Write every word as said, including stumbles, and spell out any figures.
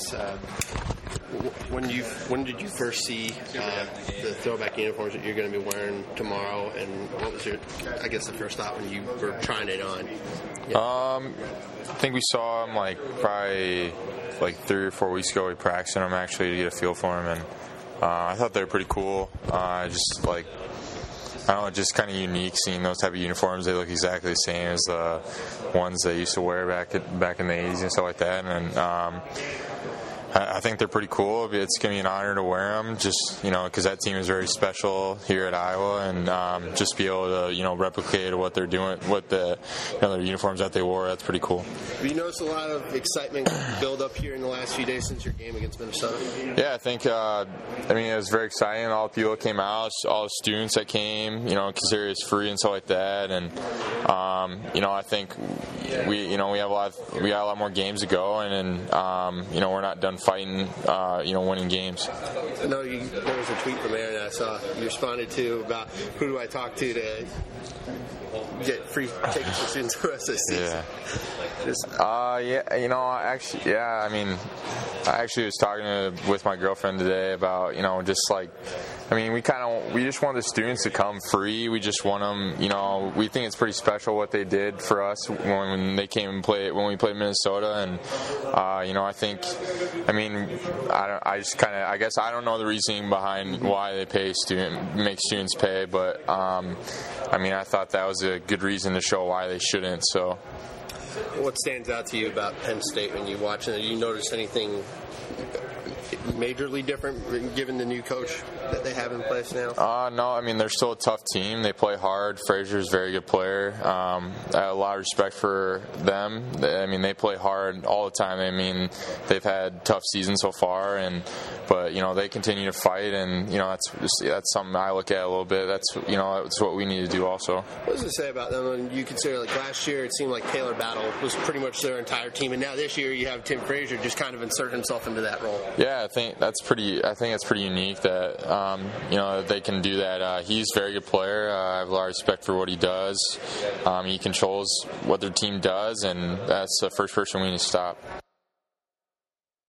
guess uh, when you when did you first see uh, the throwback uniforms that you're going to be wearing tomorrow, and what was your, I guess, the first thought when you were trying it on? Yeah. Um, I think we saw them like probably like three or four weeks ago. We practiced them actually to get a feel for them, and uh, I thought they were pretty cool. Uh, just like. I don't know, just kind of unique seeing those type of uniforms. They look exactly the same as the ones they used to wear back at, back in the eighties and stuff like that. And um, I, I think they're pretty cool. It's going to be an honor to wear them, just you know, because that team is very special here at Iowa, and um, just be able to you know replicate what they're doing, what the you know, their uniforms that they wore. That's pretty cool. Have you noticed a lot of excitement build up here in the last few days since your game against Minnesota? Yeah, I think. Uh, I mean, it was very exciting. All the people that came out, all the students that came, you know, consider it's free and stuff like that. And um, you know, I think we, you know, we have a lot. Of, we got a lot more games to go, and, and um, you know, we're not done fighting. Uh, you know, winning games. I know you, there was a tweet from Aaron I saw you responded to about who do I talk to to get free tickets to students for the rest of the season. Yeah. Just, uh, yeah, you know, actually, yeah, I mean, I actually was talking to, with my girlfriend today about, you know, just like, I mean, we kind of, we just want the students to come free. We just want them, you know, we think it's pretty special what they did for us when, when they came and played, when we played Minnesota. And, uh, you know, I think, I mean, I don't, I just kind of, I guess I don't know the reasoning behind why they pay student, make students pay, but, um, I mean, I thought that was a good reason to show why they shouldn't, so. What stands out to you about Penn State when you watch it? Do you notice anything majorly different given the new coach that they have in place now? Uh, no, I mean, they're still a tough team. They play hard. Frazier's a very good player. Um, I have a lot of respect for them. I mean, they play hard all the time. I mean, they've had tough seasons so far, and but, you know, they continue to fight, and, you know, that's that's something I look at a little bit. That's, you know, that's what we need to do also. What does it say about them when you consider, like, last year it seemed like Taylor Battle was pretty much their entire team, and now this year you have Tim Frazier just kind of insert himself into that role? Yeah, I think that's pretty. I think it's pretty unique that um, you know they can do that. Uh, he's a very good player. Uh, I have a lot of respect for what he does. Um, he controls what their team does, and that's the first person we need to stop.